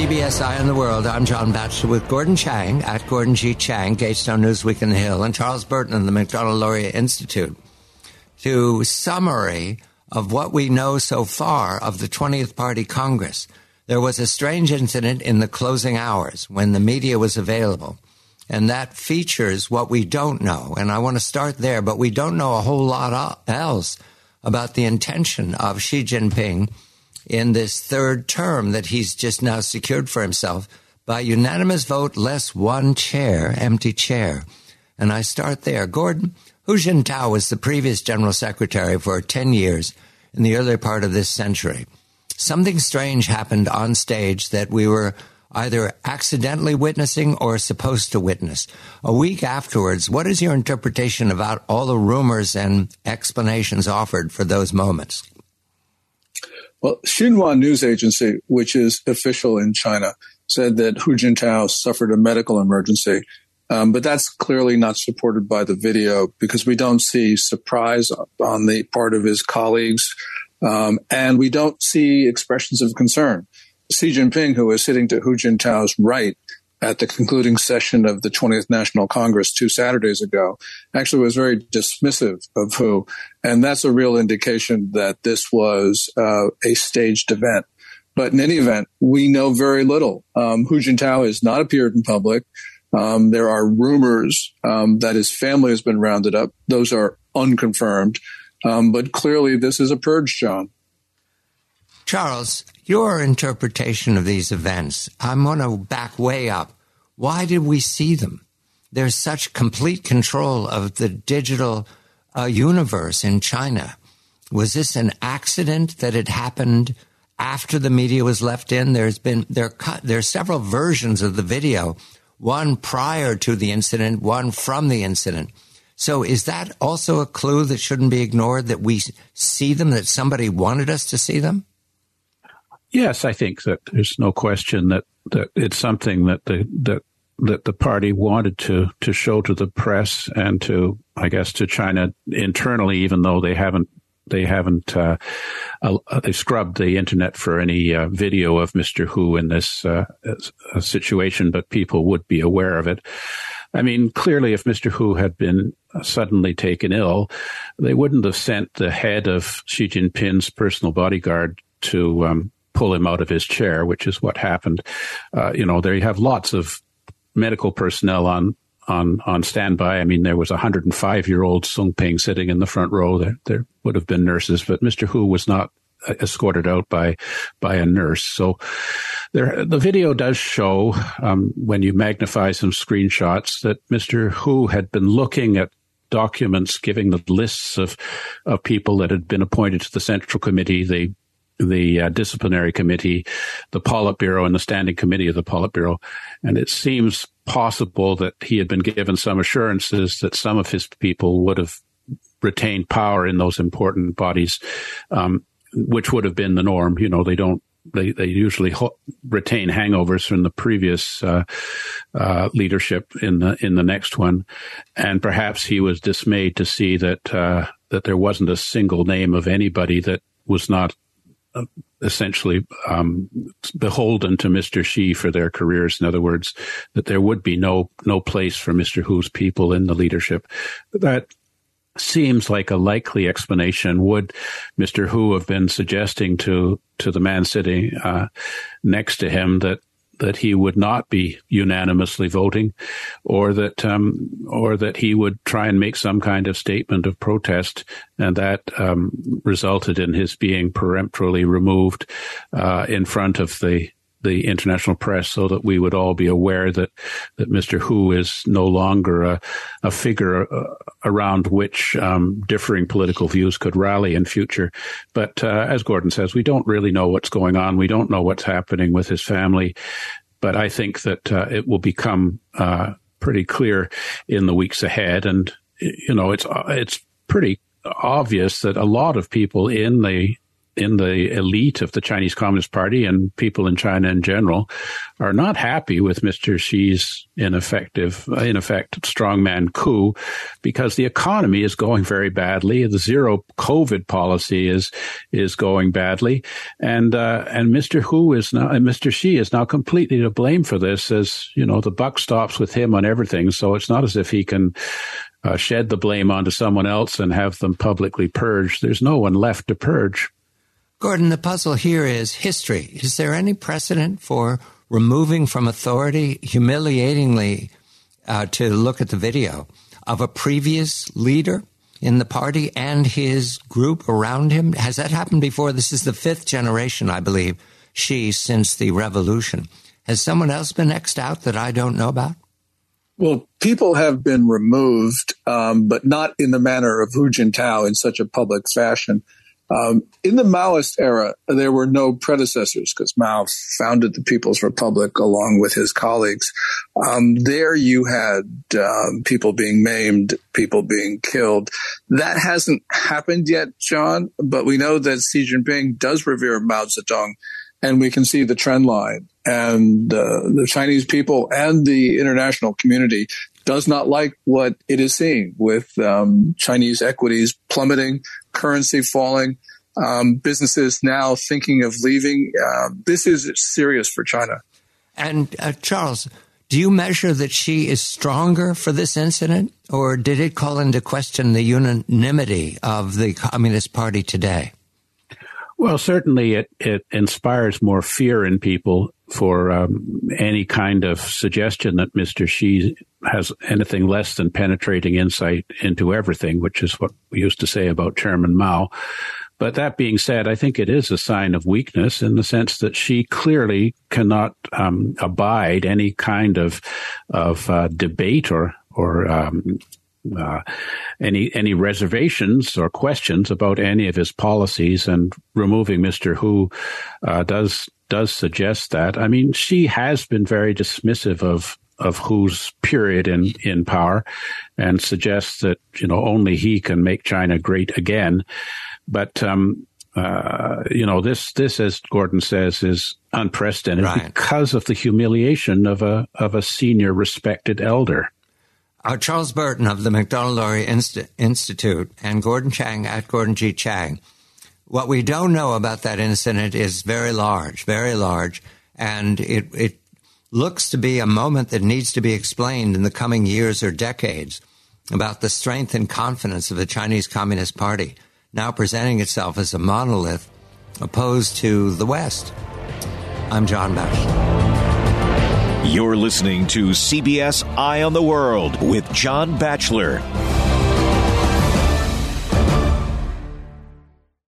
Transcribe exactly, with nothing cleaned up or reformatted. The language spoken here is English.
B S Eye on the World. I'm John Batchelor with Gordon Chang at Gordon G. Chang, Gatestone Newsweek in the Hill, and Charles Burton of the Macdonald-Laurier Institute to summary of what we know so far of the twentieth Party Congress. There was a strange incident in the closing hours when the media was available, and that features what we don't know. And I want to start there, but we don't know a whole lot else about the intention of Xi Jinping in this third term that he's just now secured for himself by unanimous vote, less one chair, empty chair. And I start there. Gordon, Hu Jintao was the previous general secretary for ten years in the early part of this century. Something strange happened on stage that we were either accidentally witnessing or supposed to witness. A week afterwards, what is your interpretation about all the rumors and explanations offered for those moments? Well, Xinhua News Agency, which is official in China, said that Hu Jintao suffered a medical emergency. Um, but that's clearly not supported by the video because we don't see surprise on the part of his colleagues. Um, and we don't see expressions of concern. Xi Jinping, who was sitting to Hu Jintao's right at the concluding session of the twentieth National Congress two Saturdays ago, actually was very dismissive of Hu. And that's a real indication that this was uh, a staged event. But in any event, we know very little. Um, Hu Jintao has not appeared in public. Um, there are rumors um, that his family has been rounded up. Those are unconfirmed. Um, but clearly this is a purge, John. Charles, your interpretation of these events, I'm going to back way up. Why did we see them? There's such complete control of the digital uh, universe in China. Was this an accident that had happened after the media was left in? There's been there there's several versions of the video, one prior to the incident, one from the incident. So is that also a clue that shouldn't be ignored, that we see them, that somebody wanted us to see them? Yes, I think that there's no question that, that it's something that the that that the party wanted to to show to the press and to, I guess, to China internally, even though they haven't they haven't uh, uh, they scrubbed the internet for any uh, video of Mister Hu in this uh, uh, situation, but people would be aware of it. I mean, clearly, if Mister Hu had been suddenly taken ill, they wouldn't have sent the head of Xi Jinping's personal bodyguard to um, pull him out of his chair, which is what happened. Uh, you know, there you have lots of medical personnel on on on standby. I mean, there was a one hundred five-year-old Sung Ping sitting in the front row. There, there would have been nurses, but Mister Hu was not escorted out by by a nurse. So there, the video does show, um, when you magnify some screenshots, that Mister Hu had been looking at documents giving the lists of of people that had been appointed to the Central Committee, the the uh, disciplinary committee, the Politburo, and the standing committee of the Politburo. And it seems possible that he had been given some assurances that some of his people would have retained power in those important bodies, um, which would have been the norm. You know, they don't, they, they usually ho- retain hangovers from the previous uh, uh, leadership in the, in the next one. And perhaps he was dismayed to see that, uh, that there wasn't a single name of anybody that was not Uh, essentially um, beholden to Mister Xi for their careers. In other words, that there would be no no place for Mister Hu's people in the leadership. That seems like a likely explanation. Would Mister Hu have been suggesting to to the man sitting uh, next to him that that he would not be unanimously voting, or that um, or that he would try and make some kind of statement of protest, and that um, resulted in his being peremptorily removed uh, in front of the the international press, so that we would all be aware that that Mister Hu is no longer a, a figure uh, around which um, differing political views could rally in future. But uh, as Gordon says, we don't really know what's going on. We don't know what's happening with his family. But I think that uh, it will become uh, pretty clear in the weeks ahead. And, you know, it's it's pretty obvious that a lot of people in the in the elite of the Chinese Communist Party and people in China in general are not happy with Mister Xi's ineffective, in effect, strongman coup, because the economy is going very badly. The zero COVID policy is is going badly, and uh, and Mister Hu is now, and Mister Xi is now completely to blame for this. As you know, the buck stops with him on everything. So it's not as if he can uh, shed the blame onto someone else and have them publicly purged. There's no one left to purge. Gordon, the puzzle here is history. Is there any precedent for removing from authority, humiliatingly, uh, to look at the video, of a previous leader in the party and his group around him? Has that happened before? This is the fifth generation, I believe, Xi, since the revolution. Has someone else been X'd out that I don't know about? Well, people have been removed, um, but not in the manner of Hu Jintao in such a public fashion. Um, in the Maoist era, there were no predecessors because Mao founded the People's Republic along with his colleagues. Um, there you had um, people being maimed, people being killed. That hasn't happened yet, John, but we know that Xi Jinping does revere Mao Zedong, and we can see the trend line. And uh, the Chinese people and the international community does not like what it is seeing with um, Chinese equities plummeting, currency falling, um, businesses now thinking of leaving. Uh, this is serious for China. And uh, Charles, do you measure that Xi is stronger for this incident, or did it call into question the unanimity of the Communist Party today? Well, certainly it, it inspires more fear in people for um, any kind of suggestion that Mister Xi has anything less than penetrating insight into everything, which is what we used to say about Chairman Mao. But that being said, I think it is a sign of weakness in the sense that Xi clearly cannot um, abide any kind of of uh, debate or or um, Uh, any any reservations or questions about any of his policies, and removing Mister Hu uh, does does suggest that. I mean, Xi has been very dismissive of of Hu's period in in power, and suggests that you know only he can make China great again. But um, uh, you know this this, as Gordon says, is unprecedented, right, because of the humiliation of a of a senior respected elder. Uh, Charles Burton of the Macdonald-Laurier Inst- Institute and Gordon Chang at Gordon G. Chang. What we don't know about that incident is very large, very large, and it, it looks to be a moment that needs to be explained in the coming years or decades about the strength and confidence of the Chinese Communist Party, now presenting itself as a monolith opposed to the West. I'm John Batchelor. You're listening to C B S Eye on the World with John Batchelor.